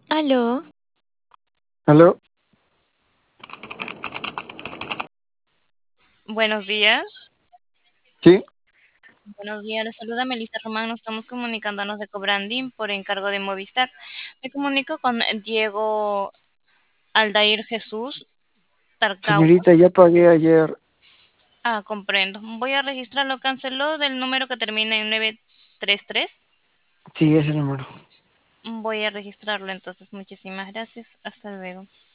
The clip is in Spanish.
Aló, ¿Aló? buenos días. ¿Sí? Buenos días, les saluda Melissa Román. Nos estamos comunicándonos de Cobrandín por encargo de Movistar. Me comunico con Diego Aldair Jesús Tarcao. Señorita, ya pagué ayer. Ah, comprendo. Voy a registrarlo. Canceló del número que termina en 933. Sí, ese número. Voy a registrarlo entonces. Muchísimas gracias. Hasta luego.